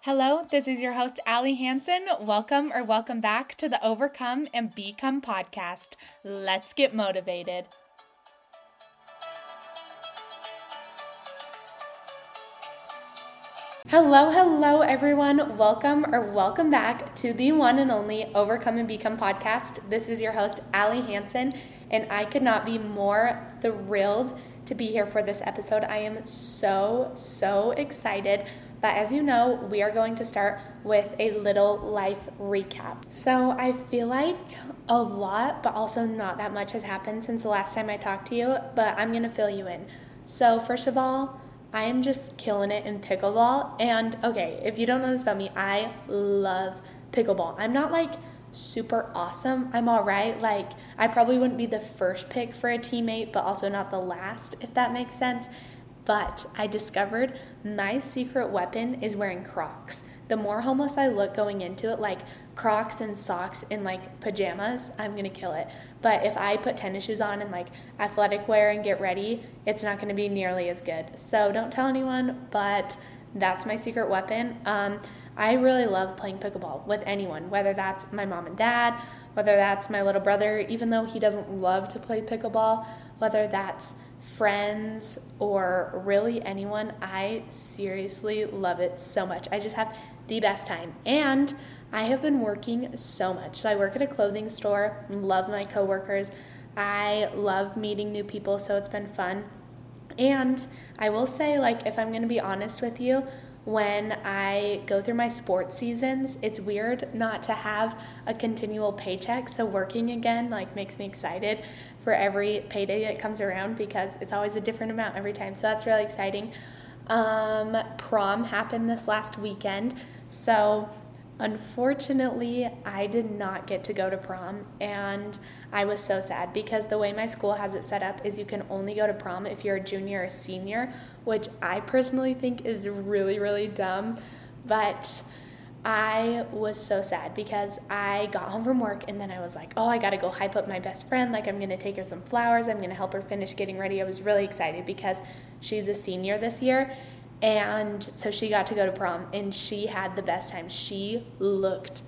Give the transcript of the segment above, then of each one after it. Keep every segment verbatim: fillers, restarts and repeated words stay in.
Hello, this is your host, Allie Hansen. Welcome or welcome back to the Overcome and Become podcast. Let's get motivated. Hello, hello, everyone. Welcome or welcome back to the one and only Overcome and Become podcast. This is your host, Allie Hansen, and I could not be more thrilled to be here for this episode. I am so, so excited. But as you know, we are going to start with a little life recap. So I feel like a lot, but also not that much has happened since the last time I talked to you, but I'm going to fill you in. So first of all, I am just killing it in pickleball. And okay, if you don't know this about me, I love pickleball. I'm not like super awesome. I'm all right. Like I probably wouldn't be the first pick for a teammate, but also not the last, if that makes sense. But I discovered my secret weapon is wearing Crocs. The more homeless I look going into it, like Crocs and socks and like pajamas, I'm going to kill it. But if I put tennis shoes on and like athletic wear and get ready, it's not going to be nearly as good. So don't tell anyone, but that's my secret weapon. Um, I really love playing pickleball with anyone, whether that's my mom and dad, whether that's my little brother, even though he doesn't love to play pickleball, whether that's friends or really anyone. I seriously love it so much. I just have the best time. And I have been working so much. So I work at a clothing store, love my coworkers. I love meeting new people, so it's been fun. And I will say, like, if I'm going to be honest with you, when I go through my sports seasons, it's weird not to have a continual paycheck. So working again, like, makes me excited for every payday that comes around because it's always a different amount every time. So that's really exciting. Um, prom happened this last weekend. So unfortunately, I did not get to go to prom, and I was so sad because the way my school has it set up is you can only go to prom if you're a junior or senior, which I personally think is really, really dumb. But I was so sad because I got home from work and then I was like, oh, I got to go hype up my best friend. Like, I'm going to take her some flowers. I'm going to help her finish getting ready. I was really excited because she's a senior this year. And so she got to go to prom and she had the best time. She looked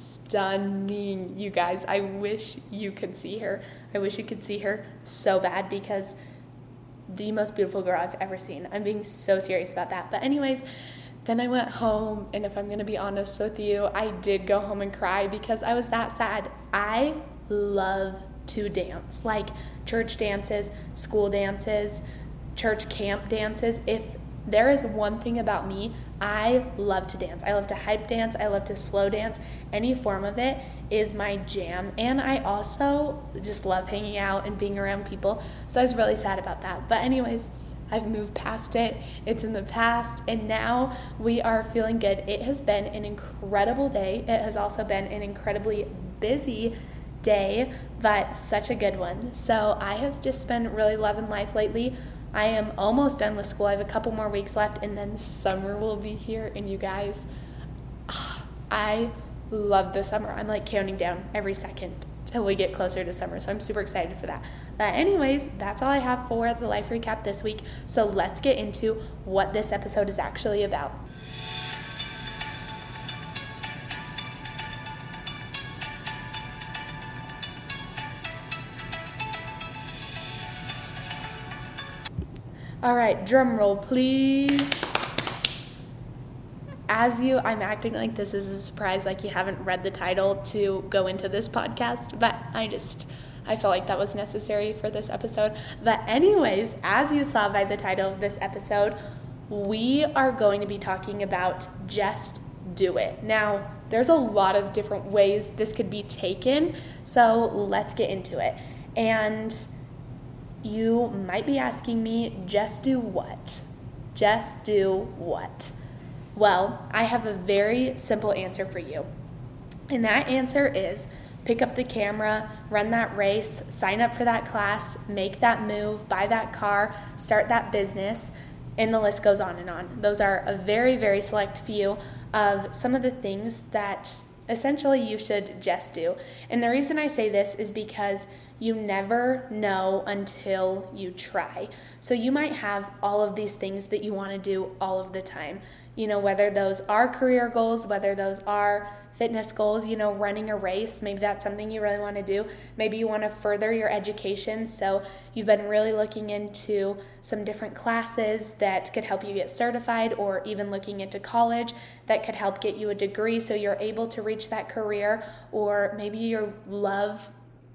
stunning, you guys. I wish you could see her. I wish you could see her so bad because the most beautiful girl I've ever seen. I'm being so serious about that. But anyways, then I went home, and if I'm going to be honest with you, I did go home and cry because I was that sad. I love to dance, like church dances, school dances, church camp dances. If there is one thing about me, I love to dance. I love to hype dance. I love to slow dance. Any form of it is my jam. And I also just love hanging out and being around people. So I was really sad about that. But anyways, I've moved past it. It's in the past. And now we are feeling good. It has been an incredible day. It has also been an incredibly busy day, but such a good one. So I have just been really loving life lately. I am almost done with school. I have a couple more weeks left, and then summer will be here. And you guys, I love the summer. I'm like counting down every second till we get closer to summer. So I'm super excited for that. But anyways, that's all I have for the life recap this week. So let's get into what this episode is actually about. All right, drum roll, please. As you, I'm acting like this is a surprise, like you haven't read the title to go into this podcast, but I just, I felt like that was necessary for this episode. But anyways, as you saw by the title of this episode, we are going to be talking about just do it. Now, there's a lot of different ways this could be taken, so let's get into it. And you might be asking me, just do what? Just do what? Well, I have a very simple answer for you. And that answer is pick up the camera, run that race, sign up for that class, make that move, buy that car, start that business, and the list goes on and on. Those are a very, very select few of some of the things that essentially you should just do. And the reason I say this is because you never know until you try. So you might have all of these things that you want to do all of the time. You know, whether those are career goals, whether those are fitness goals, you know, running a race, maybe that's something you really want to do. Maybe you want to further your education, so you've been really looking into some different classes that could help you get certified, or even looking into college that could help get you a degree so you're able to reach that career. Or maybe you love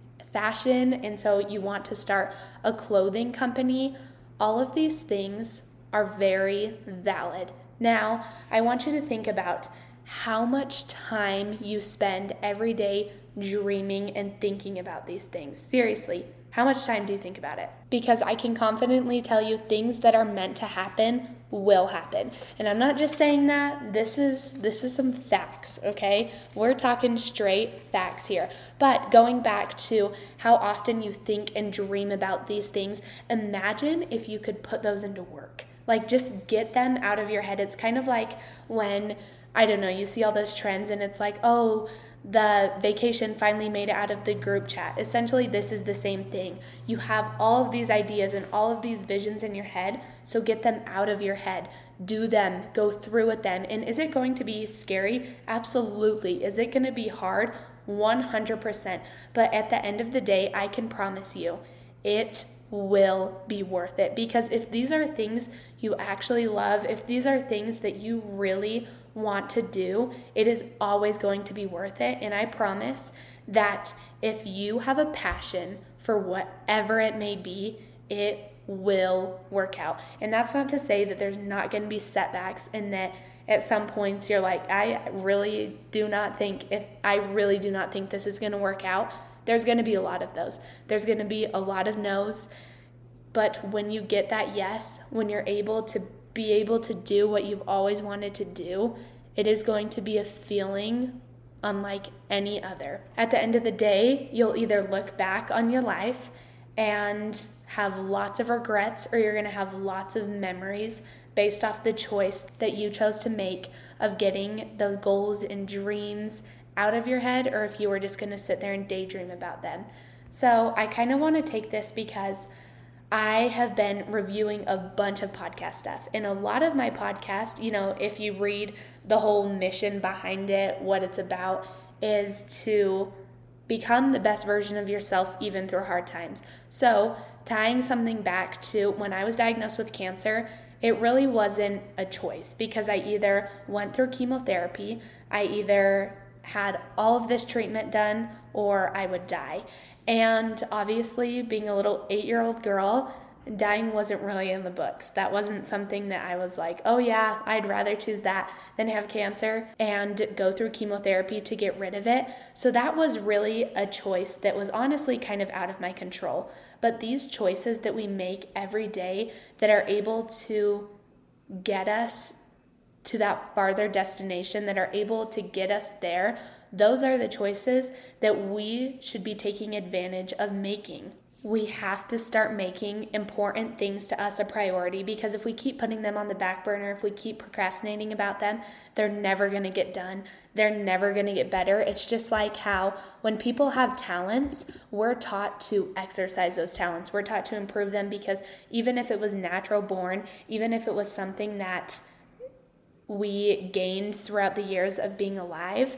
fashion and so you want to start a clothing company. All of these things are very valid. Now, I want you to think about how much time you spend every day dreaming and thinking about these things. Seriously, how much time do you think about it? Because I can confidently tell you things that are meant to happen will happen. And I'm not just saying that. This is this is some facts, okay? We're talking straight facts here. But going back to how often you think and dream about these things, imagine if you could put those into work. Like, just get them out of your head. It's kind of like when, I don't know, you see all those trends and it's like, oh, the vacation finally made it out of the group chat. Essentially, this is the same thing. You have all of these ideas and all of these visions in your head, so get them out of your head. Do them. Go through with them. And is it going to be scary? Absolutely. Is it going to be hard? one hundred percent. But at the end of the day, I can promise you, it will be worth it. Because if these are things you actually love, if these are things that you really want to do, it is always going to be worth it. And I promise that if you have a passion for whatever it may be, it will work out. And that's not to say that there's not going to be setbacks and that at some points you're like, I really do not think if I really do not think this is going to work out. There's going to be a lot of those. There's going to be a lot of no's. But when you get that yes, when you're able to be able to do what you've always wanted to do, it is going to be a feeling unlike any other. At the end of the day, you'll either look back on your life and have lots of regrets, or you're going to have lots of memories based off the choice that you chose to make of getting those goals and dreams out of your head, or if you were just going to sit there and daydream about them. So I kind of want to take this because I have been reviewing a bunch of podcast stuff, and a lot of my podcast, you know, if you read the whole mission behind it, what it's about is to become the best version of yourself even through hard times. So tying something back to when I was diagnosed with cancer, it really wasn't a choice because I either went through chemotherapy, I either had all of this treatment done, or I would die. And obviously, being a little eight-year-old girl, dying wasn't really in the books. That wasn't something that I was like, oh yeah, I'd rather choose that than have cancer and go through chemotherapy to get rid of it. So that was really a choice that was honestly kind of out of my control. But these choices that we make every day that are able to get us to that farther destination, that are able to get us there, those are the choices that we should be taking advantage of making. We have to start making important things to us a priority, because if we keep putting them on the back burner, if we keep procrastinating about them, they're never going to get done. They're never going to get better. It's just like how when people have talents, we're taught to exercise those talents. We're taught to improve them, because even if it was natural born, even if it was something that we gained throughout the years of being alive,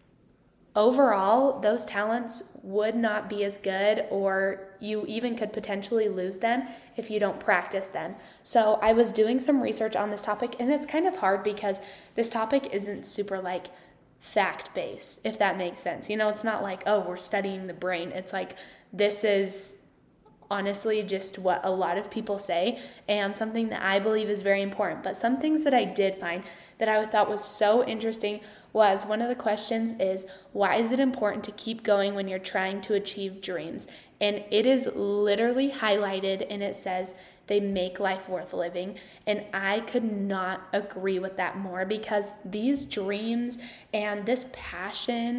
overall, those talents would not be as good, or you even could potentially lose them if you don't practice them. So I was doing some research on this topic, and it's kind of hard because this topic isn't super like fact-based, if that makes sense. You know, it's not like, oh, we're studying the brain. It's like, this is honestly just what a lot of people say, and something that I believe is very important. But some things that I did find that I thought was so interesting was, one of the questions is, why is it important to keep going when you're trying to achieve dreams? And it is literally highlighted, and it says they make life worth living. And I could not agree with that more, because these dreams and this passion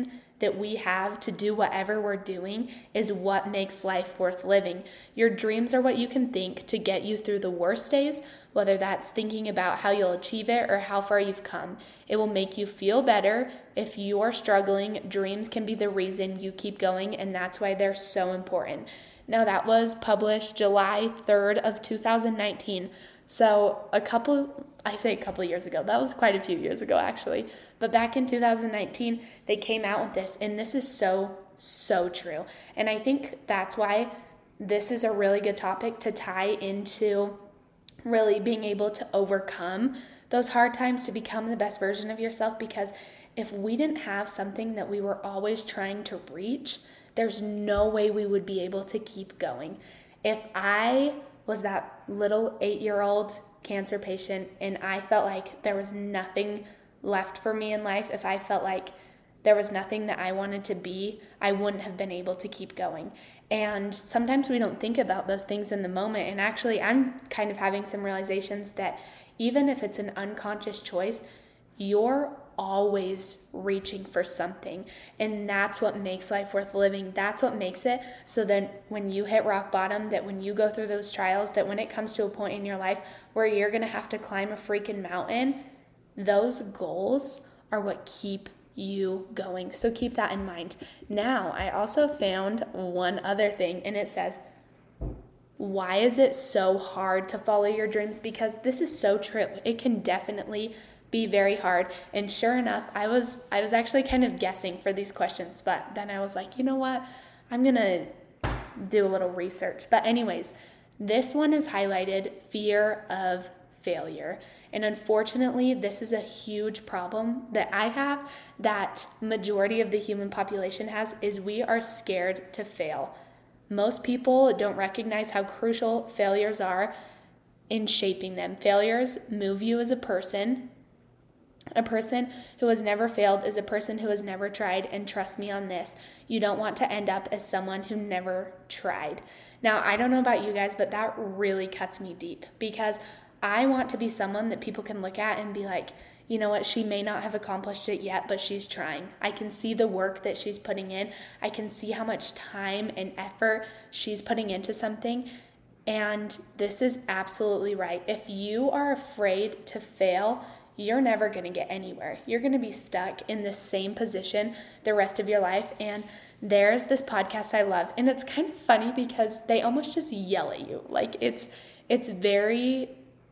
that we have to do whatever we're doing is what makes life worth living. Your dreams are what you can think to get you through the worst days, whether that's thinking about how you'll achieve it or how far you've come. It will make you feel better. If you're struggling, dreams can be the reason you keep going, and that's why they're so important. Now, that was published July third of two thousand nineteen. So a couple, I say a couple years ago, that was quite a few years ago actually. But back in two thousand nineteen, they came out with this, and this is so, so true. And I think that's why this is a really good topic to tie into really being able to overcome those hard times to become the best version of yourself. Because if we didn't have something that we were always trying to reach, there's no way we would be able to keep going. If I was that little eight-year-old cancer patient and I felt like there was nothing left for me in life, if I felt like there was nothing that I wanted to be, I wouldn't have been able to keep going. And sometimes we don't think about those things in the moment. And actually, I'm kind of having some realizations that even if it's an unconscious choice, you're always reaching for something, and that's what makes life worth living. That's what makes it so that when you hit rock bottom, that when you go through those trials, that when it comes to a point in your life where you're going to have to climb a freaking mountain, those goals are what keep you going. So keep that in mind. Now, I also found one other thing, and it says, why is it so hard to follow your dreams? Because this is so true. It can definitely be very hard. And sure enough, I was I was actually kind of guessing for these questions, but then I was like, you know what? I'm going to do a little research. But anyways, this one is highlighted fear of failure. And unfortunately, this is a huge problem that I have, that majority of the human population has, is we are scared to fail. Most people don't recognize how crucial failures are in shaping them. Failures move you as a person. A person who has never failed is a person who has never tried, and trust me on this, you don't want to end up as someone who never tried. Now, I don't know about you guys, but that really cuts me deep, because I want to be someone that people can look at and be like, you know what, she may not have accomplished it yet, but she's trying. I can see the work that she's putting in. I can see how much time and effort she's putting into something. And this is absolutely right. If you are afraid to fail, you're never going to get anywhere. You're going to be stuck in the same position the rest of your life. And there's this podcast I love, and it's kind of funny because they almost just yell at you. Like it's it's very,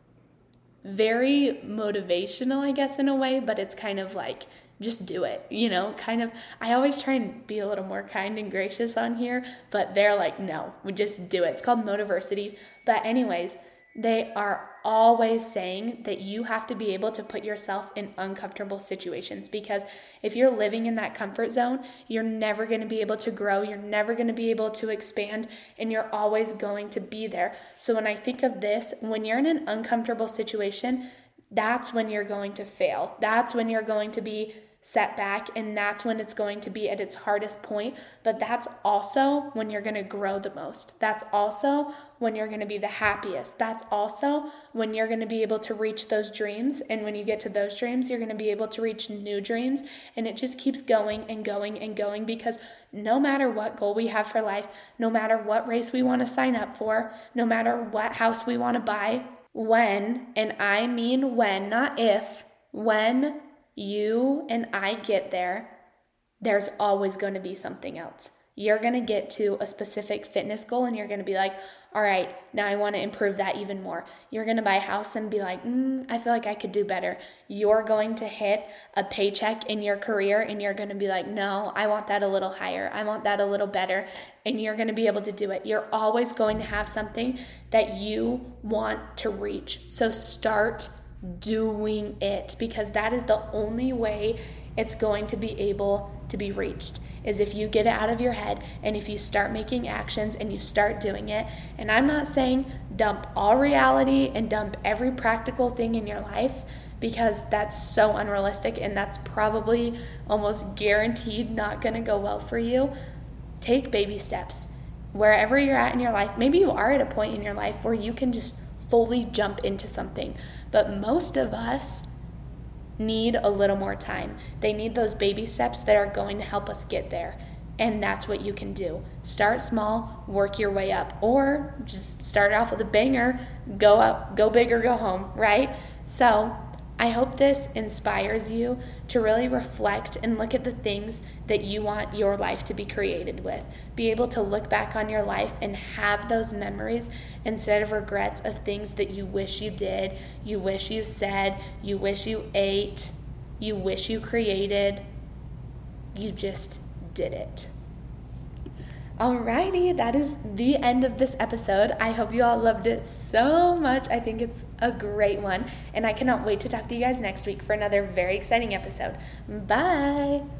very motivational, I guess, in a way, but it's kind of like, just do it, you know, kind of. I always try and be a little more kind and gracious on here, but they're like, no, we just do it. It's called Motiversity. But anyways, they are always saying that you have to be able to put yourself in uncomfortable situations, because if you're living in that comfort zone, you're never going to be able to grow. You're never going to be able to expand, and you're always going to be there. So when I think of this, when you're in an uncomfortable situation, that's when you're going to fail. That's when you're going to be set back, and that's when it's going to be at its hardest point. But that's also when you're going to grow the most. That's also when you're going to be the happiest. That's also when you're going to be able to reach those dreams. And when you get to those dreams, you're going to be able to reach new dreams. And it just keeps going and going and going, because no matter what goal we have for life, no matter what race we want to sign up for, no matter what house we want to buy, when, and I mean when, not if, when you and I get there, there's always going to be something else. You're going to get to a specific fitness goal, and you're going to be like, all right, now I want to improve that even more. You're going to buy a house and be like, mm, I feel like I could do better. You're going to hit a paycheck in your career, and you're going to be like, no, I want that a little higher. I want that a little better. And you're going to be able to do it. You're always going to have something that you want to reach. So start doing it, because that is the only way it's going to be able to be reached, is if you get it out of your head and if you start making actions and you start doing it. And I'm not saying dump all reality and dump every practical thing in your life, because that's so unrealistic and that's probably almost guaranteed not going to go well for you. Take baby steps. Wherever you're at in your life, maybe you are at a point in your life where you can just fully jump into something. But most of us, need a little more time. They need those baby steps that are going to help us get there. And that's what you can do. Start small, work your way up, or just start off with a banger, go up, go big or go home, right? So I hope this inspires you to really reflect and look at the things that you want your life to be created with. Be able to look back on your life and have those memories instead of regrets of things that you wish you did, you wish you said, you wish you ate, you wish you created. You just did it. Alrighty, that is the end of this episode. I hope you all loved it so much. I think it's a great one, and I cannot wait to talk to you guys next week for another very exciting episode. Bye!